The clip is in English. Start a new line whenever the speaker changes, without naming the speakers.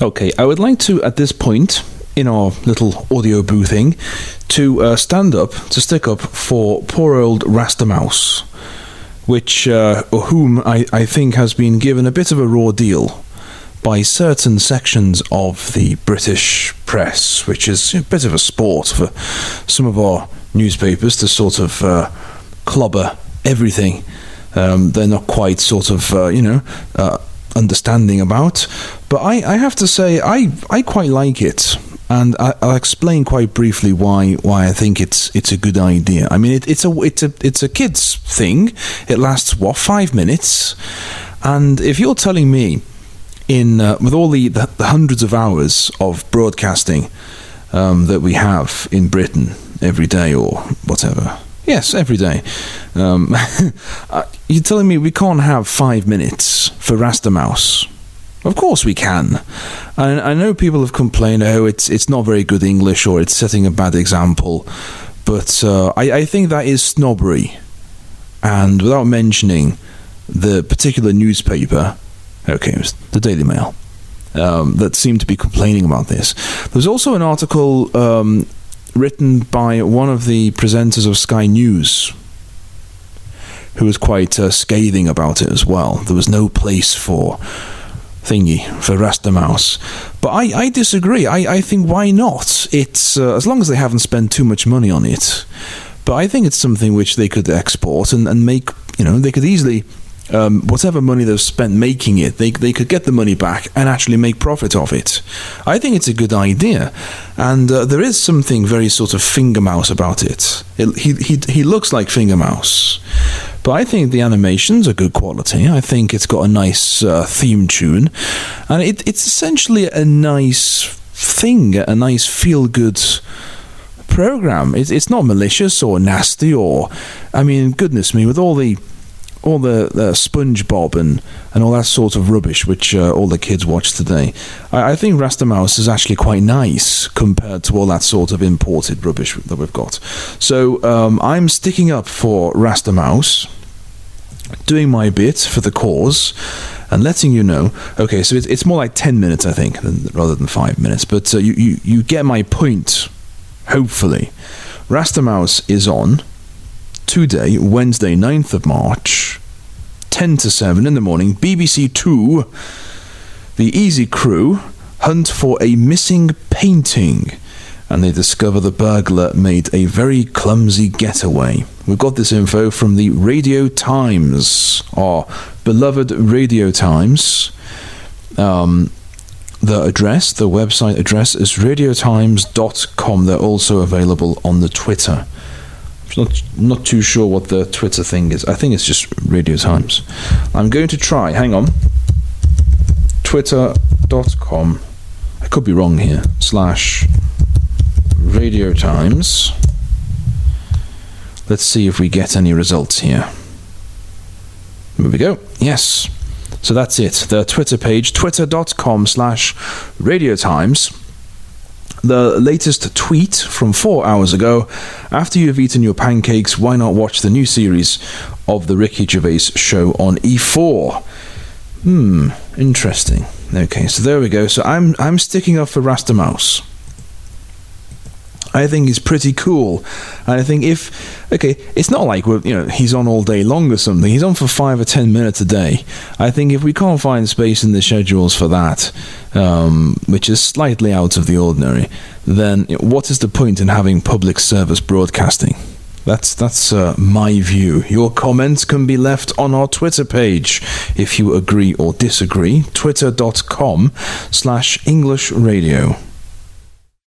Okay, I would like to, at this point, in our little audio boothing, to stand up, to stick up for poor old Rasta Mouse, whom I think has been given a bit of a raw deal by certain sections of the British press, which is a bit of a sport for some of our newspapers to sort of clobber everything they're not quite sort of, understanding about. But I have to say, I quite like it. And I'll explain quite briefly why I think it's a good idea. I mean, it's a kids thing. It lasts 5 minutes, and if you're telling me, with all the hundreds of hours of broadcasting that we have in Britain every day or whatever, yes, every day, you're telling me we can't have 5 minutes for Rasta Mouse? Of course we can. And I know people have complained, it's not very good English or it's setting a bad example, but I think that is snobbery. And without mentioning the particular newspaper, it was the Daily Mail, that seemed to be complaining about this. There's also an article written by one of the presenters of Sky News, who was quite scathing about it as well. There was no place for Rasta Mouse. But I disagree. I think, why not? It's as long as they haven't spent too much money on it. But I think it's something which they could export and make, they could easily, whatever money they've spent making it, they could get the money back and actually make profit of it. I think it's a good idea. And there is something very sort of Finger Mouse about it. He looks like Finger Mouse. But I think the animations are good quality. I think it's got a nice theme tune. And it's essentially a nice thing, a nice feel-good program. It's not malicious or nasty or... I mean, goodness me, with all the SpongeBob and all that sort of rubbish which all the kids watch today, I think Rasta Mouse is actually quite nice compared to all that sort of imported rubbish that we've got. So I'm sticking up for Rasta Mouse, doing my bit for the cause, and letting you know. Okay, so it's more like 10 minutes, I think, rather than 5 minutes. But you get my point, hopefully. Rasta Mouse is on today, Wednesday, 9th of March, 10 to 7 in the morning, BBC 2, the Easy Crew hunt for a missing painting, and they discover the burglar made a very clumsy getaway. We've got this info from the Radio Times, our beloved Radio Times. The website address is radiotimes.com. They're also available on the Twitter. I'm not too sure what the Twitter thing is. I think it's just Radio Times. I'm going to try. Hang on. Twitter.com. I could be wrong here. /Radio Times. Let's see if we get any results here. Here we go. Yes. So that's it. The Twitter page, twitter.com/Radio Times. The latest tweet from 4 hours ago: after you've eaten your pancakes, why not watch the new series of the Ricky Gervais show on E4? Interesting. Okay, so there we go. So I'm sticking up for Rasta Mouse. I think he's pretty cool. And I think it's not like he's on all day long or something. He's on for 5 or 10 minutes a day. I think if we can't find space in the schedules for that, which is slightly out of the ordinary, then what is the point in having public service broadcasting? That's my view. Your comments can be left on our Twitter page if you agree or disagree. Twitter.com/English Radio.